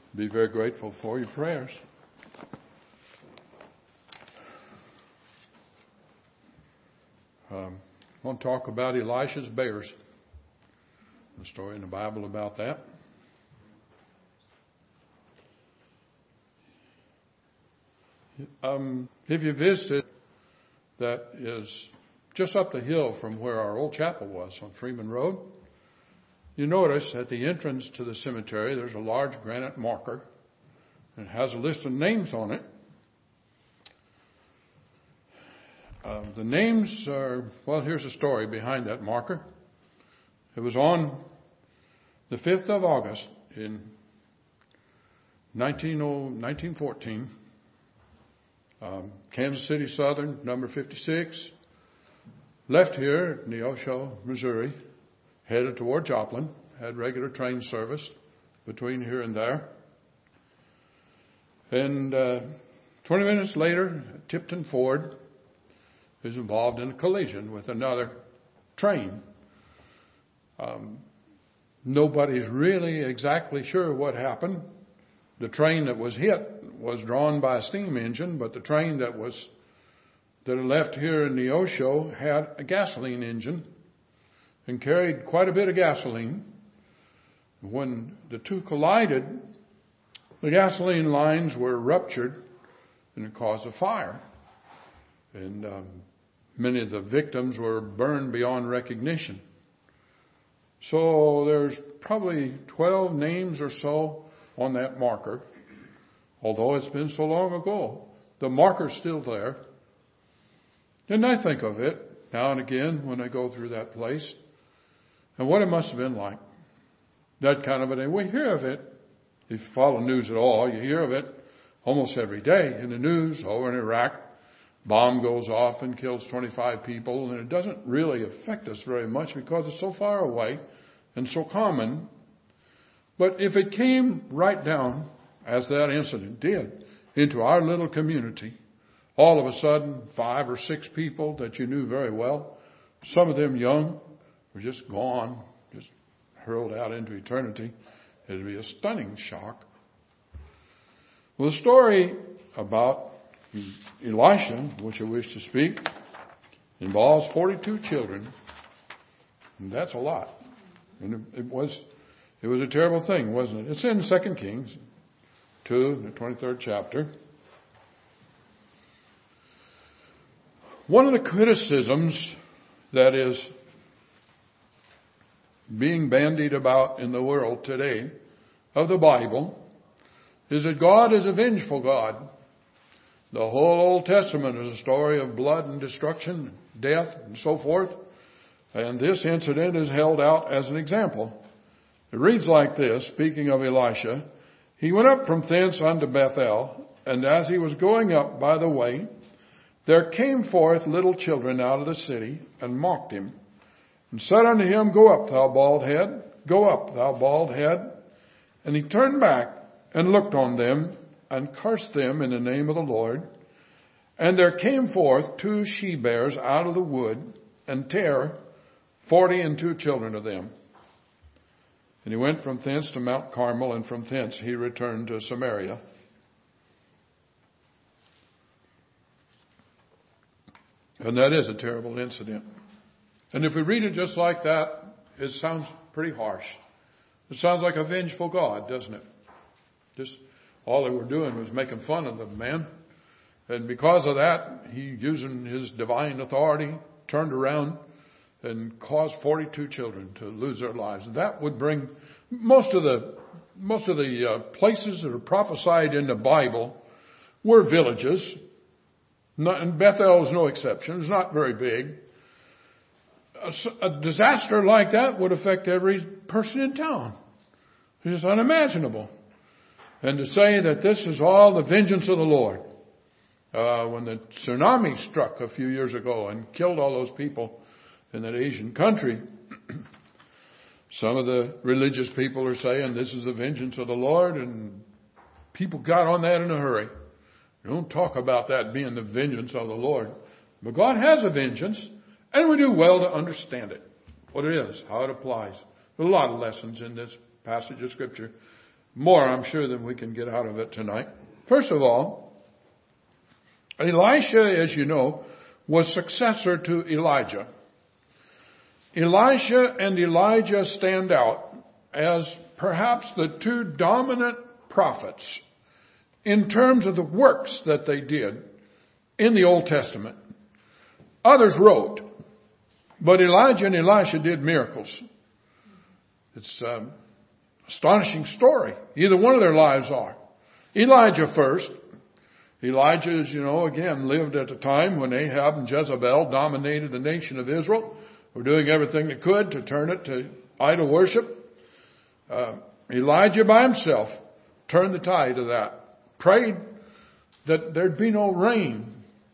Be very grateful for your prayers. I want to talk about Elisha's bears. The story in the Bible about that. If you visited, that is just up the hill from where our old chapel was on Freeman Road. You notice at the entrance to the cemetery, there's a large granite marker. It has a list of names on it. The names are, well, here's the story behind that marker. It was on the 5th of August in 1914. Kansas City Southern, number 56, left here at Neosho, Missouri, headed toward Joplin, had regular train service between here and there. And 20 minutes later, Tipton Ford is involved in a collision with another train. Nobody's really exactly sure what happened. The train that was hit was drawn by a steam engine, but the train that left here in Neosho had a gasoline engine and carried quite a bit of gasoline. When the two collided, the gasoline lines were ruptured and it caused a fire. And many of the victims were burned beyond recognition. So there's probably 12 names or so on that marker. Although it's been so long ago, the marker's still there. And I think of it now and again when I go through that place and what it must have been like. That kind of a day. We hear of it. If you follow news at all, you hear of it almost every day in the news. Over in Iraq, bomb goes off and kills 25 people, and it doesn't really affect us very much because it's so far away and so common. But if it came right down, as that incident did, into our little community, all of a sudden 5 or 6 people that you knew very well, some of them young, were just gone, just hurled out into eternity, it'd be a stunning shock. Well, the story about Elisha, which I wish to speak, involves 42 children. And that's a lot. And it was a terrible thing, wasn't it? It's in 2 Kings 2, the 23rd chapter. One of the criticisms that is being bandied about in the world today of the Bible is that God is a vengeful God. The whole Old Testament is a story of blood and destruction, death, and so forth. And this incident is held out as an example. It reads like this, speaking of Elisha, "He went up from thence unto Bethel, and as he was going up by the way, there came forth little children out of the city, and mocked him, and said unto him, Go up, thou bald head, go up, thou bald head. And he turned back, and looked on them, and cursed them in the name of the Lord. And there came forth 2 she-bears out of the wood, and tare 42 children of them. And he went from thence to Mount Carmel, and from thence he returned to Samaria." And that is a terrible incident. And if we read it just like that, it sounds pretty harsh. It sounds like a vengeful God, doesn't it? Just all they were doing was making fun of the man. And because of that, he, using his divine authority, turned around and caused 42 children to lose their lives. And that would bring most of the places that are prophesied in the Bible were villages. And Bethel is no exception. It's not very big. A disaster like that would affect every person in town. It's just unimaginable. And to say that this is all the vengeance of the Lord. When the tsunami struck a few years ago and killed all those people in that Asian country, some of the religious people are saying this is the vengeance of the Lord, and people got on that in a hurry. You don't talk about that being the vengeance of the Lord. But God has a vengeance, and we do well to understand it, what it is, how it applies. There's a lot of lessons in this passage of Scripture. more, I'm sure, than we can get out of it tonight. First of all, Elisha, as you know, was successor to Elijah. Elisha and Elijah stand out as perhaps the two dominant prophets in terms of the works that they did in the Old Testament. Others wrote, but Elijah and Elisha did miracles. It's an astonishing story. Either one of their lives are. Elijah first. Elijah, as you know, again, lived at a time when Ahab and Jezebel dominated the nation of Israel. Were doing everything they could to turn it to idol worship. Elijah by himself turned the tide of that. Prayed that there'd be no rain.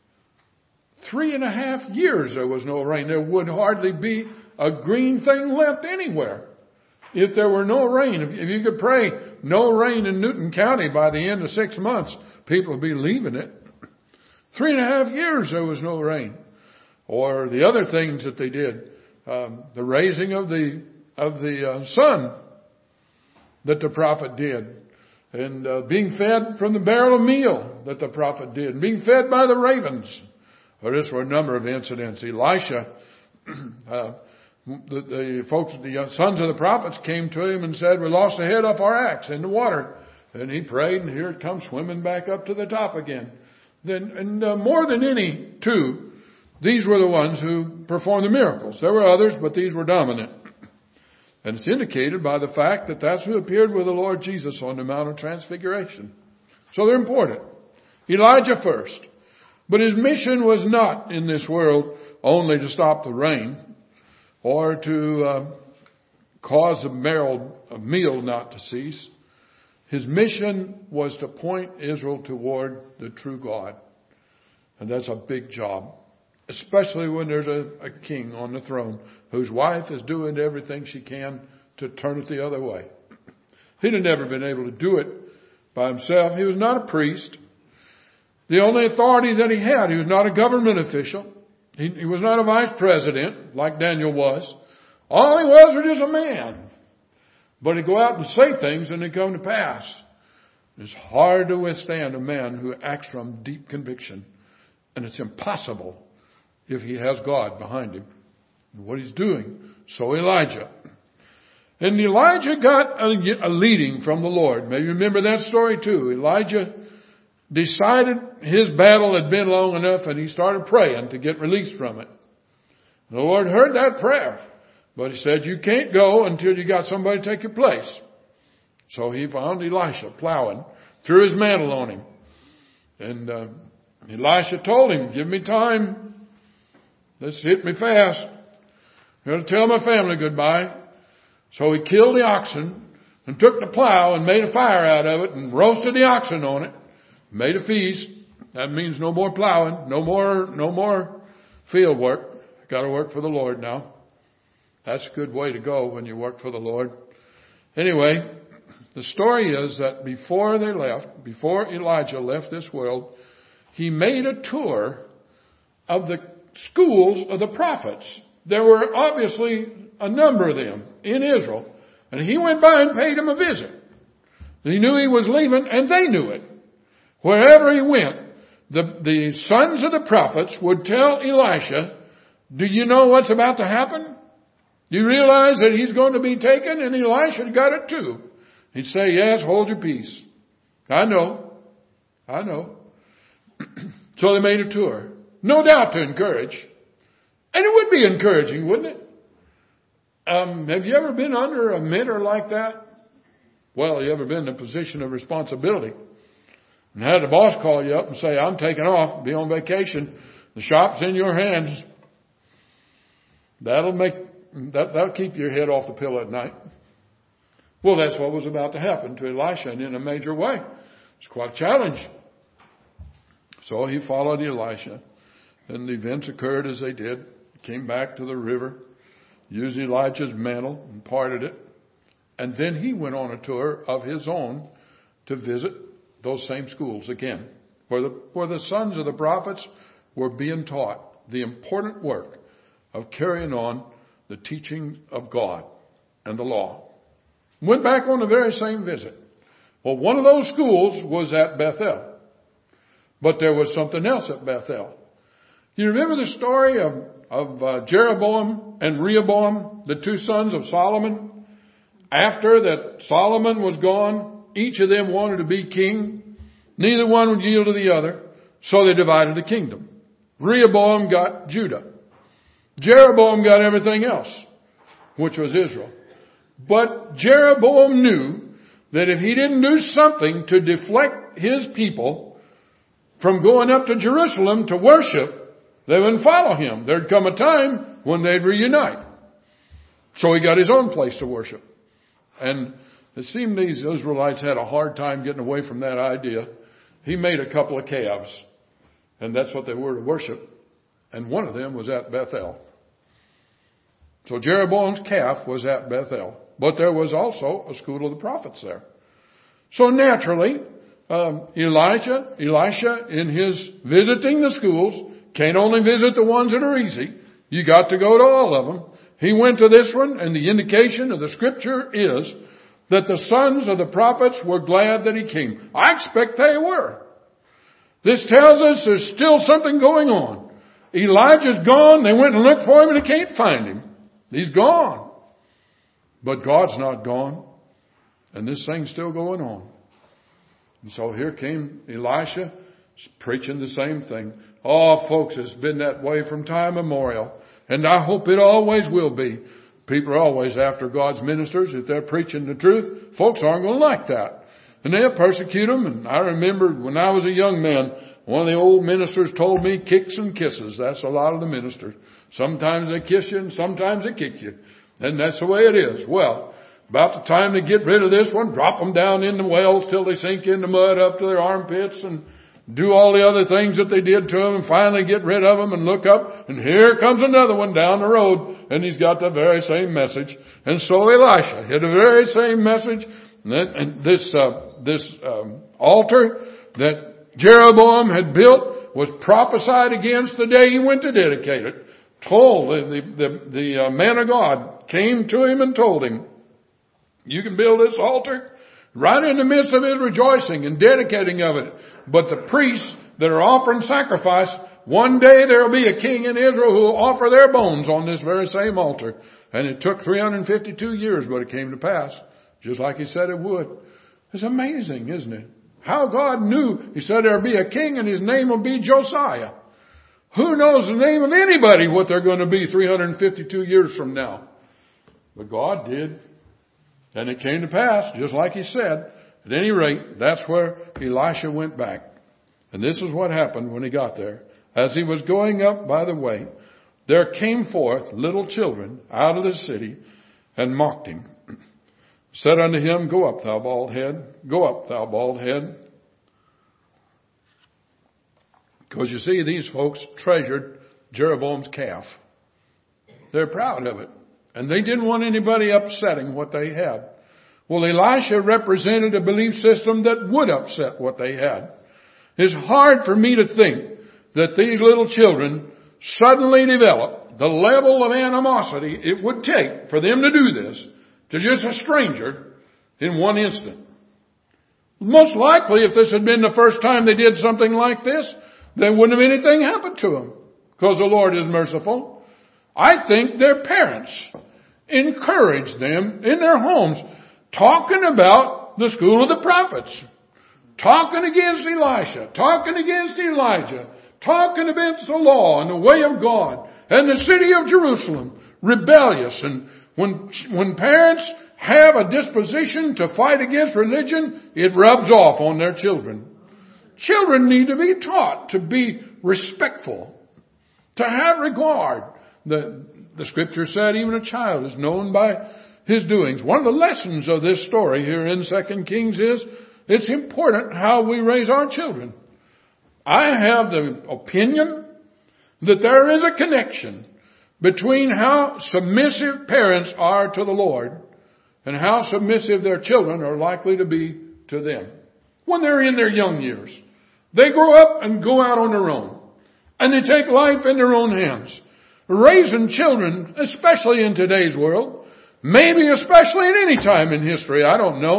3.5 years there was no rain. There would hardly be a green thing left anywhere if there were no rain. If you could pray no rain in Newton County by the end of 6 months, people would be leaving it. 3.5 years there was no rain. Or the other things that they did, the raising of the sun that the prophet did, and being fed from the barrel of meal that the prophet did, and being fed by the ravens. Well, this were a number of incidents. Elisha, the folks, the sons of the prophets came to him and said, we lost the head off our axe in the water. And he prayed, and here it comes swimming back up to the top again. More than any two, these were the ones who performed the miracles. There were others, but these were dominant. And it's indicated by the fact that that's who appeared with the Lord Jesus on the Mount of Transfiguration. So they're important. Elijah first. But his mission was not in this world only to stop the rain or to cause the barrel of meal not to cease. His mission was to point Israel toward the true God. And that's a big job. Especially when there's a king on the throne whose wife is doing everything she can to turn it the other way. He'd have never been able to do it by himself. He was not a priest. The only authority that he had, he was not a government official. He was not a vice president like Daniel was. All he was just a man. But he'd go out and say things and they'd come to pass. It's hard to withstand a man who acts from deep conviction. And it's impossible if he has God behind him and what he's doing. So Elijah. And Elijah got a leading from the Lord. Maybe you remember that story too. Elijah decided his battle had been long enough and he started praying to get released from it. The Lord heard that prayer. But he said, you can't go until you got somebody to take your place. So he found Elisha plowing, threw his mantle on him. And Elisha told him, give me time. This hit me fast. I'm going to tell my family goodbye. So he killed the oxen and took the plow and made a fire out of it and roasted the oxen on it. Made a feast. That means no more plowing, no more field work. Got to work for the Lord now. That's a good way to go when you work for the Lord. Anyway, the story is that before Elijah left this world, he made a tour of the schools of the prophets. There were obviously a number of them in Israel. And he went by and paid them a visit. He knew he was leaving, and they knew it. Wherever he went, the sons of the prophets would tell Elisha, do you know what's about to happen? Do you realize that he's going to be taken? And Elisha got it too. He'd say, yes, hold your peace. I know. So they made a tour. No doubt to encourage. And it would be encouraging, wouldn't it? Have you ever been under a mentor like that? Well, you ever been in a position of responsibility? And had the boss call you up and say, I'm taking off, be on vacation. The shop's in your hands. That'll keep your head off the pillow at night. Well, that's what was about to happen to Elisha, and in a major way. It's quite a challenge. So he followed Elisha, and the events occurred as they did. He came back to the river, used Elijah's mantle and parted it. And then he went on a tour of his own to visit those same schools again, where the sons of the prophets were being taught the important work of carrying on the teaching of God and the law. Went back on the very same visit. Well, one of those schools was at Bethel. But there was something else at Bethel. You remember the story of Jeroboam and Rehoboam, the two sons of Solomon? After that Solomon was gone, each of them wanted to be king. Neither one would yield to the other. So they divided the kingdom. Rehoboam got Judah. Jeroboam got everything else, which was Israel. But Jeroboam knew that if he didn't do something to deflect his people from going up to Jerusalem to worship, they wouldn't follow him. There'd come a time when they'd reunite. So he got his own place to worship. And it seemed these Israelites had a hard time getting away from that idea. He made a couple of calves, and that's what they were to worship. And one of them was at Bethel. So Jeroboam's calf was at Bethel. But there was also a school of the prophets there. So naturally, Elisha, in his visiting the schools, can't only visit the ones that are easy. You got to go to all of them. He went to this one, and the indication of the scripture is that the sons of the prophets were glad that he came. I expect they were. This tells us there's still something going on. Elijah's gone. They went and looked for him, and they can't find him. He's gone. But God's not gone. And this thing's still going on. And so here came Elisha preaching the same thing. Oh, folks, it's been that way from time immemorial. And I hope it always will be. People are always after God's ministers. If they're preaching the truth, folks aren't going to like that. And they'll persecute them. And I remember when I was a young man, one of the old ministers told me kicks and kisses. That's a lot of the ministers. Sometimes they kiss you and sometimes they kick you. And that's the way it is. Well, about the time they get rid of this one, drop them down in the wells till they sink in the mud up to their armpits and do all the other things that they did to them and finally get rid of them and look up and here comes another one down the road and he's got the very same message. And so Elisha had the very same message. And this altar that Jeroboam had built was prophesied against the day he went to dedicate it. Told the man of God came to him and told him, you can build this altar right in the midst of his rejoicing and dedicating of it. But the priests that are offering sacrifice, one day there will be a king in Israel who will offer their bones on this very same altar. And it took 352 years, but it came to pass, just like he said it would. It's amazing, isn't it? How God knew. He said there'll be a king and his name will be Josiah. Who knows the name of anybody what they're going to be 352 years from now? But God did. And it came to pass, just like he said. At any rate, that's where Elisha went back. And this is what happened when he got there. As he was going up by the way, there came forth little children out of the city and mocked him. Said unto him, go up, thou bald head. Go up, thou bald head. Because you see, these folks treasured Jeroboam's calf. They're proud of it. And they didn't want anybody upsetting what they had. Well, Elisha represented a belief system that would upset what they had. It's hard for me to think that these little children suddenly develop the level of animosity it would take for them to do this to just a stranger in one instant. Most likely, if this had been the first time they did something like this, there wouldn't have anything happened to them because the Lord is merciful. I think their parents encouraged them in their homes talking about the school of the prophets, talking against Elisha, talking against Elijah, talking against the law and the way of God and the city of Jerusalem, rebellious. And when parents have a disposition to fight against religion, it rubs off on their children. Children need to be taught to be respectful, to have regard. The scripture said even a child is known by his doings. One of the lessons of this story here in 2 Kings is it's important how we raise our children. I have the opinion that there is a connection between how submissive parents are to the Lord and how submissive their children are likely to be to them when they're in their young years. They grow up and go out on their own, and they take life in their own hands. Raising children, especially in today's world, maybe especially at any time in history, I don't know,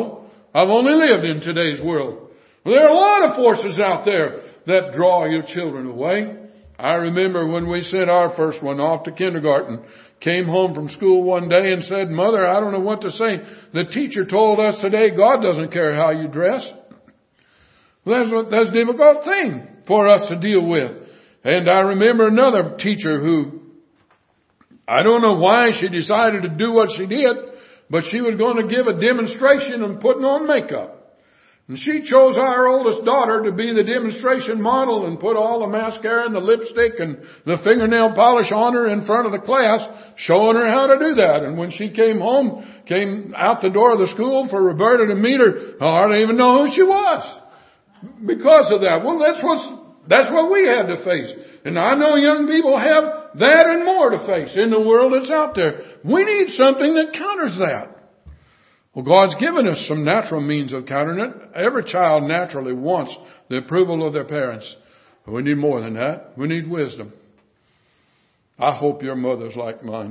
I've only lived in today's world. Well, there are a lot of forces out there that draw your children away. I remember when we sent our first one off to kindergarten, came home from school one day and said, Mother, I don't know what to say. The teacher told us today God doesn't care how you dress. Well, that's a difficult thing for us to deal with. And I remember another teacher who, I don't know why she decided to do what she did, but she was going to give a demonstration on putting on makeup. And she chose our oldest daughter to be the demonstration model and put all the mascara and the lipstick and the fingernail polish on her in front of the class, showing her how to do that. And when she came home, came out the door of the school for Roberta to meet her, I hardly even know who she was because of that. Well, that's what we had to face. And I know young people have that and more to face in the world that's out there. We need something that counters that. Well, God's given us some natural means of countering it. Every child naturally wants the approval of their parents. But we need more than that. We need wisdom. I hope your mother's like mine.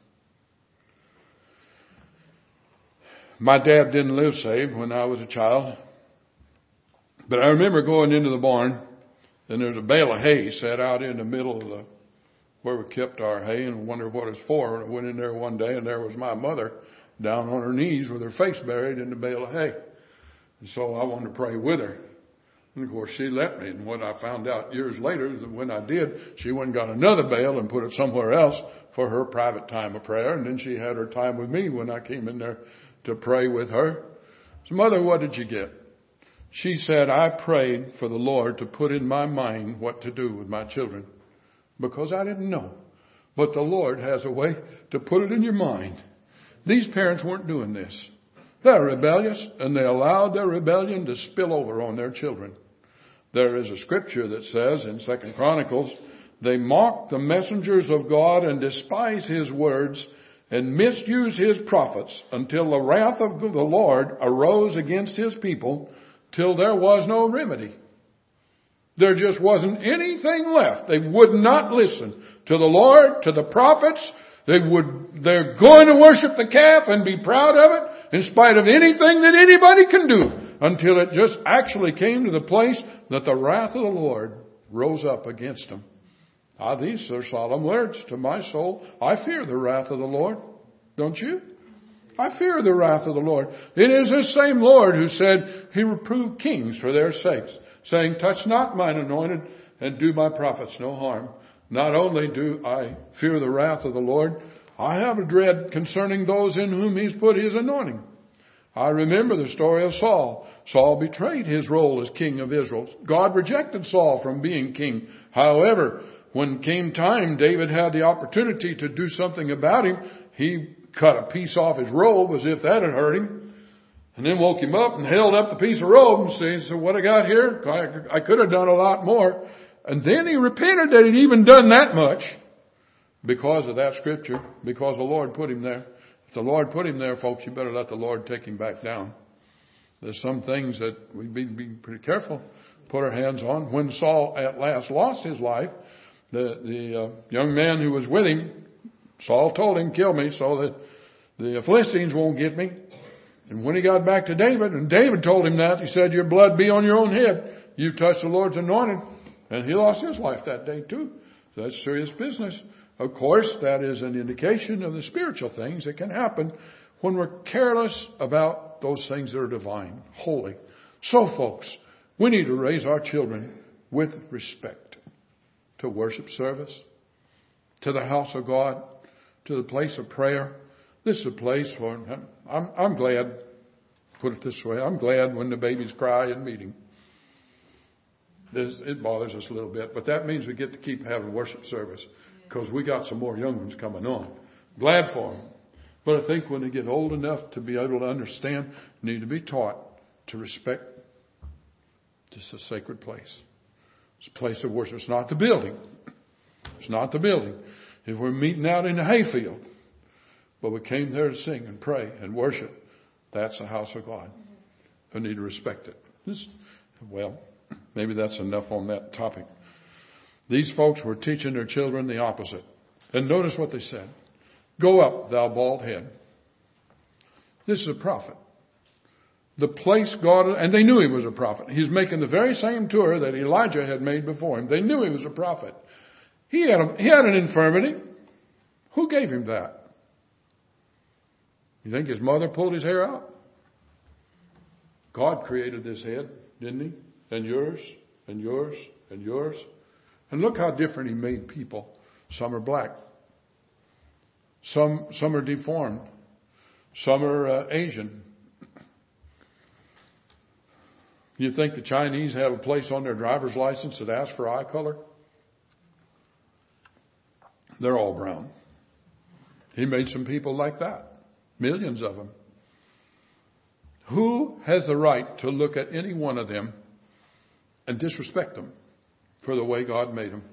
My dad didn't live saved when I was a child. But I remember going into the barn, and there's a bale of hay set out in the middle of where we kept our hay, and I wondered what it's for. And I went in there one day, and there was my mother down on her knees with her face buried in the bale of hay. And so I wanted to pray with her. And of course she let me. And what I found out years later is that when I did, she went and got another bale and put it somewhere else for her private time of prayer. And then she had her time with me when I came in there to pray with her. So, Mother, what did you get? She said, I prayed for the Lord to put in my mind what to do with my children because I didn't know. But the Lord has a way to put it in your mind. These parents weren't doing this. They're rebellious, and they allowed their rebellion to spill over on their children. There is a scripture that says in 2 Chronicles, they mock the messengers of God and despise his words and misuse his prophets until the wrath of the Lord arose against his people till there was no remedy. There just wasn't anything left. They would not listen to the Lord, to the prophets. They're going to worship the calf and be proud of it in spite of anything that anybody can do until it just actually came to the place that the wrath of the Lord rose up against them. These are solemn words to my soul. I fear the wrath of the Lord. Don't you? I fear the wrath of the Lord. It is this same Lord who said he reproved kings for their sakes, saying, touch not mine anointed and do my prophets no harm. Not only do I fear the wrath of the Lord, I have a dread concerning those in whom he's put his anointing. I remember the story of Saul. Saul betrayed his role as king of Israel. God rejected Saul from being king. However, when came time, David had the opportunity to do something about him. He cut a piece off his robe as if that had hurt him, and then woke him up and held up the piece of robe and said, so what I got here? I could have done a lot more. And then he repented that he'd even done that much because of that scripture, because the Lord put him there. If the Lord put him there, folks, you better let the Lord take him back down. There's some things that we be pretty careful, put our hands on. When Saul at last lost his life, the young man who was with him, Saul told him, kill me so that the Philistines won't get me. And when he got back to David, and David told him that, he said, your blood be on your own head. You've touched the Lord's anointed. And he lost his life that day too. So that's serious business. Of course, that is an indication of the spiritual things that can happen when we're careless about those things that are divine, holy. So folks, we need to raise our children with respect to worship service, to the house of God, to the place of prayer. This is a place where I'm glad, put it this way, I'm glad when the babies cry in meeting. It bothers us a little bit, but that means we get to keep having worship service because we got some more young ones coming on. Glad for them. But I think when they get old enough to be able to understand, need to be taught to respect this is a sacred place. It's a place of worship. It's not the building. It's not the building. If we're meeting out in the hayfield, but we came there to sing and pray and worship, that's the house of God. We need to respect it. Maybe that's enough on that topic. These folks were teaching their children the opposite. And notice what they said. Go up, thou bald head. This is a prophet. the place God, and they knew he was a prophet. He's making the very same tour that Elijah had made before him. They knew he was a prophet. He had an infirmity. Who gave him that? You think his mother pulled his hair out? God created this head, didn't he? And yours, and yours, and yours. And look how different he made people. Some are black. Some are deformed. Some are Asian. You think the Chinese have a place on their driver's license that asks for eye color? They're all brown. He made some people like that. Millions of them. Who has the right to look at any one of them and disrespect them for the way God made them?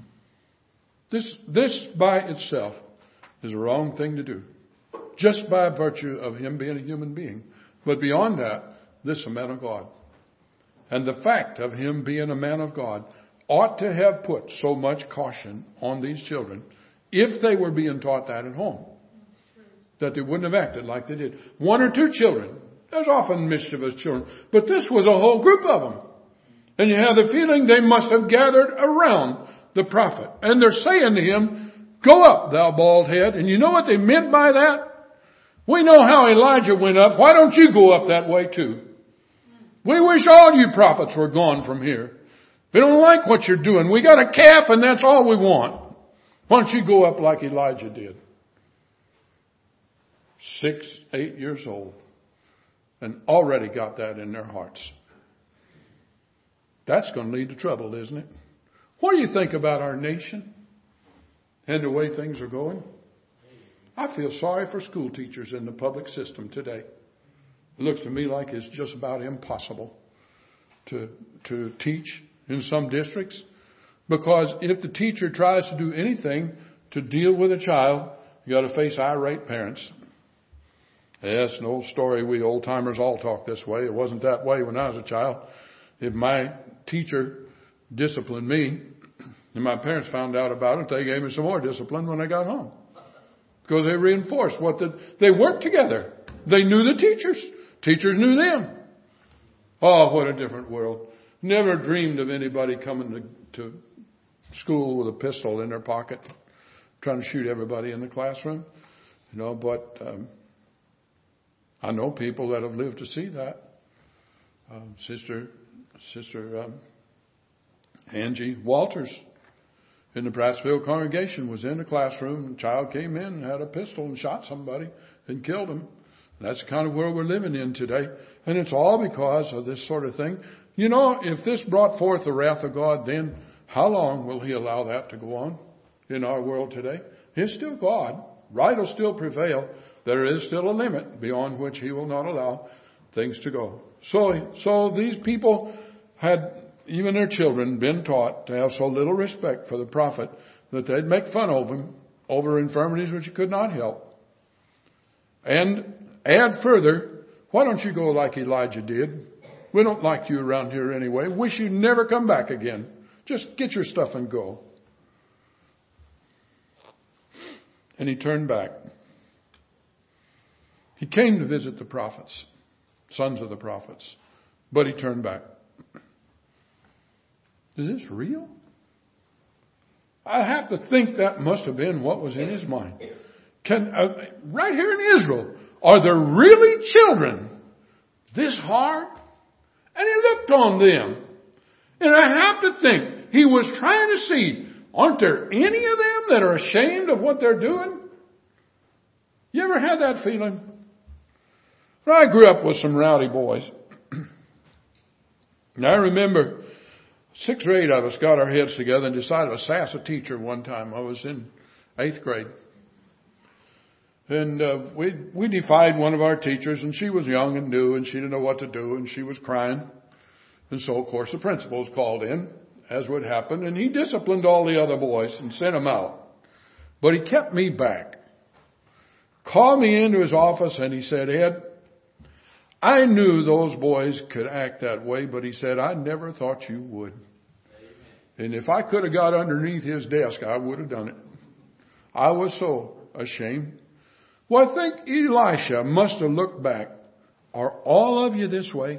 This by itself is a wrong thing to do. Just by virtue of him being a human being. But beyond that, this is a man of God. And the fact of him being a man of God ought to have put so much caution on these children if they were being taught that at home, that they wouldn't have acted like they did. One or two children. There's often mischievous children. But this was a whole group of them. And you have the feeling they must have gathered around the prophet. And they're saying to him, "Go up, thou bald head." And you know what they meant by that? We know how Elijah went up. Why don't you go up that way too? We wish all you prophets were gone from here. We don't like what you're doing. We got a calf and that's all we want. Why don't you go up like Elijah did? 6, 8 years old. And already got that in their hearts. That's going to lead to trouble, isn't it? What do you think about our nation and the way things are going? I feel sorry for school teachers in the public system today. It looks to me like it's just about impossible to teach in some districts. Because if the teacher tries to do anything to deal with a child, you got to face irate parents. Yes, an old story. We old timers all talk this way. It wasn't that way when I was a child. If my teacher disciplined me and my parents found out about it, they gave me some more discipline when I got home. Because they reinforced they worked together. They knew the teachers. Teachers knew them. Oh, what a different world. Never dreamed of anybody coming to school with a pistol in their pocket, trying to shoot everybody in the classroom. But I know people that have lived to see that. Sister Angie Walters in the Prattsville congregation was in the classroom. A child came in and had a pistol and shot somebody and killed him. That's the kind of world we're living in today. And it's all because of this sort of thing. If this brought forth the wrath of God, then how long will he allow that to go on in our world today? He's still God. Right will still prevail. There is still a limit beyond which he will not allow things to go. So these people had, even their children, been taught to have so little respect for the prophet that they'd make fun of him over infirmities which he could not help. And add further, why don't you go like Elijah did? We don't like you around here anyway. Wish you'd never come back again. Just get your stuff and go. And he turned back. He came to visit the prophets, sons of the prophets, but he turned back. Is this real? I have to think that must have been what was in his mind. Right here in Israel, are there really children this hard? And he looked on them. And I have to think, he was trying to see, aren't there any of them that are ashamed of what they're doing? You ever had that feeling? I grew up with some rowdy boys. And I remember 6 or 8 of us got our heads together and decided to sass a teacher one time. I was in 8th grade. And we defied one of our teachers, and she was young and new, and she didn't know what to do, and she was crying. And so, of course, the principal was called in, as would happen, and he disciplined all the other boys and sent them out. But he kept me back. Called me into his office, and he said, "Ed, I knew those boys could act that way, but," he said, "I never thought you would." And if I could have got underneath his desk, I would have done it. I was so ashamed. Well, I think Elisha must have looked back Are all of you this way?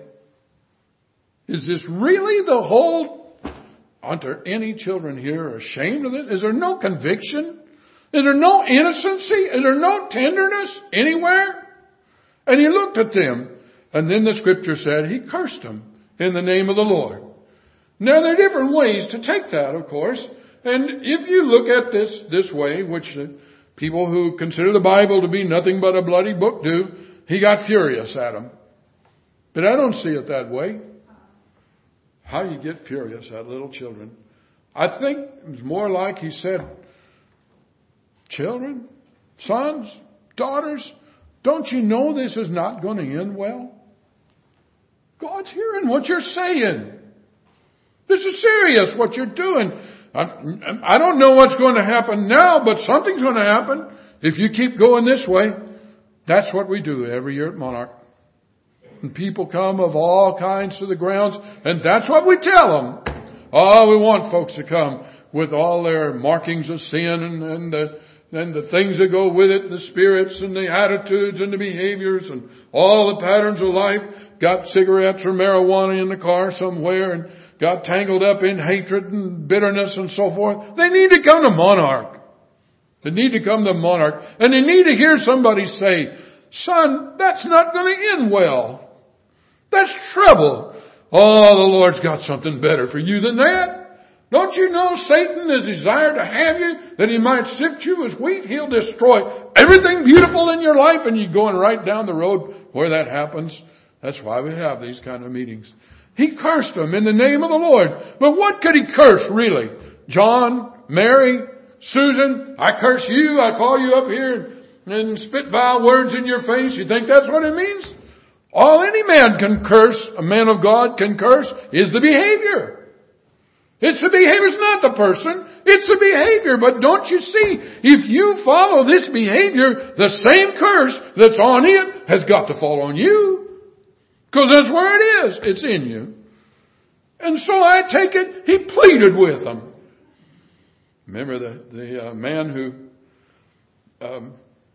Is this really the whole? Aren't there any children here ashamed of this? Is there no conviction? Is there no innocency? Is there no tenderness anywhere? And he looked at them, and then the scripture said he cursed them in the name of the Lord. Now there are different ways to take that, of course. And if you look at this way, which people who consider the Bible to be nothing but a bloody book do, he got furious at them. But I don't see it that way. How do you get furious at little children? I think it was more like he said, children, sons, daughters, don't you know this is not going to end well? God's hearing what you're saying. This is serious, what you're doing. I don't know what's going to happen now, but something's going to happen if you keep going this way. That's what we do every year at Monarch. And people come of all kinds to the grounds, and that's what we tell them. Oh, we want folks to come with all their markings of sin and the things that go with it, the spirits and the attitudes and the behaviors and all the patterns of life. Got cigarettes or marijuana in the car somewhere and got tangled up in hatred and bitterness and so forth. They need to come to Monarch. They need to come to Monarch. And they need to hear somebody say, son, that's not going to end well. That's trouble. Oh, the Lord's got something better for you than that. Don't you know Satan has desired to have you that he might sift you as wheat? He'll destroy everything beautiful in your life, and you're going right down the road where that happens. That's why we have these kind of meetings. He cursed them in the name of the Lord. But what could he curse really? John, Mary, Susan, I curse you. I call you up here and spit vile words in your face. You think that's what it means? All any man can curse, a man of God can curse, is the behavior. It's the behavior. It's not the person. It's the behavior. But don't you see, if you follow this behavior, the same curse that's on it has got to fall on you. Because that's where it is. It's in you. And so I take it, he pleaded with them. Remember the man who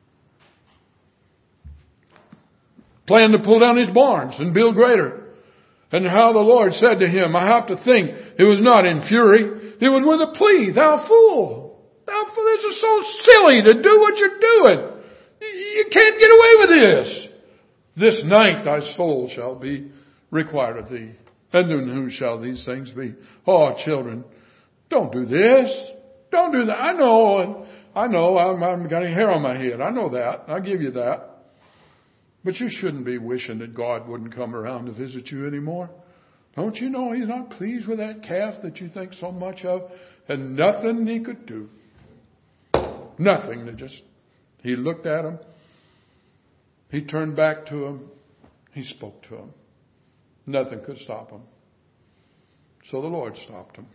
planned to pull down his barns and build greater. And how the Lord said to him, I have to think, it was not in fury. It was with a plea. Thou fool. Thou fool. This is so silly to do what you're doing. You can't get away with this. This night thy soul shall be required of thee. And in whom shall these things be? Oh, children, don't do this. Don't do that. I know, I'm got a hair on my head. I know that. I'll give you that. But you shouldn't be wishing that God wouldn't come around to visit you anymore. Don't you know he's not pleased with that calf that you think so much of? And nothing he could do. Nothing. He looked at him. He turned back to him. He spoke to him. Nothing could stop him. So the Lord stopped him.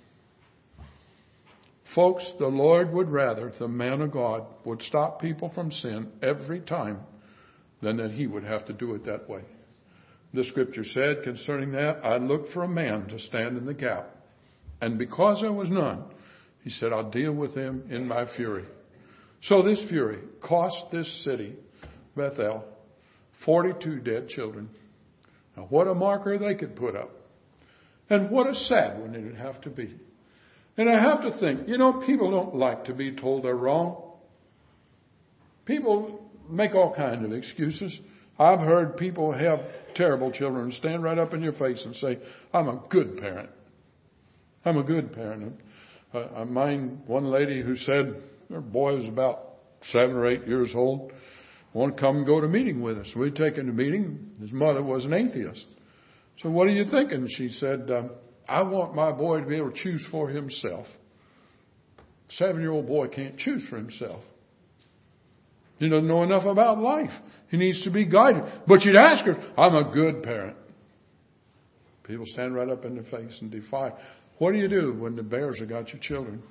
Folks, the Lord would rather the man of God would stop people from sin every time than that he would have to do it that way. The scripture said concerning that, I looked for a man to stand in the gap. And because there was none, he said, I'll deal with him in my fury. So this fury cost this city, Bethel, 42 dead children. Now what a marker they could put up. And what a sad one it would have to be. And I have to think, people don't like to be told they're wrong. People make all kinds of excuses. I've heard people have terrible children stand right up in your face and say, I'm a good parent. I'm a good parent. I mind one lady who said her boy was about 7 or 8 years old, wanted to come and go to a meeting with us. We'd taken the meeting. His mother was an atheist. So what are you thinking? She said, I want my boy to be able to choose for himself. 7-year-old boy can't choose for himself. He doesn't know enough about life. He needs to be guided. But you'd ask her, I'm a good parent. People stand right up in their face and defy. What do you do when the bears have got your children?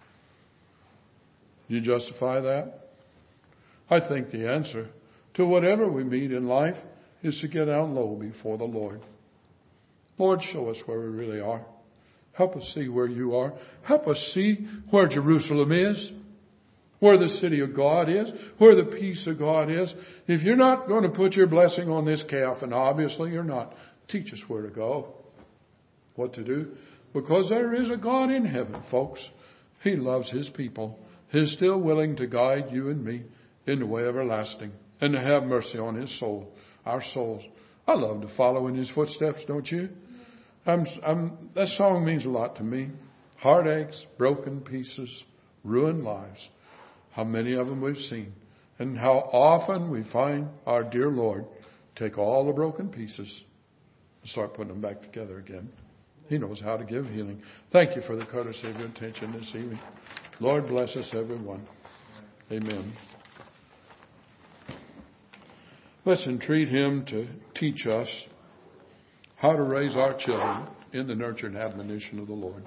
Do you justify that? I think the answer to whatever we meet in life is to get down low before the Lord. Lord, show us where we really are. Help us see where you are. Help us see where Jerusalem is. where the city of God is, where the peace of God is. If you're not going to put your blessing on this calf, and obviously you're not, teach us where to go, what to do. Because there is a God in heaven, folks. He loves His people. He's still willing to guide you and me in the way everlasting and to have mercy on His soul, our souls. I love to follow in His footsteps, don't you? That song means a lot to me. Heartaches, broken pieces, ruined lives. How many of them we've seen. And how often we find our dear Lord take all the broken pieces and start putting them back together again. He knows how to give healing. Thank you for the courtesy of your attention this evening. Lord bless us everyone. Amen. Let's entreat Him to teach us how to raise our children in the nurture and admonition of the Lord.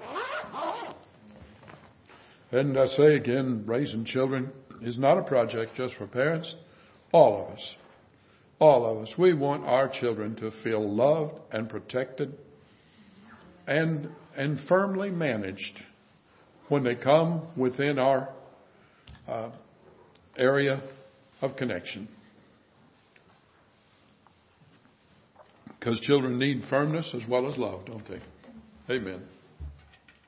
And I say again, raising children is not a project just for parents. All of us, we want our children to feel loved and protected and firmly managed when they come within our area of connection. Because children need firmness as well as love, don't they? Amen.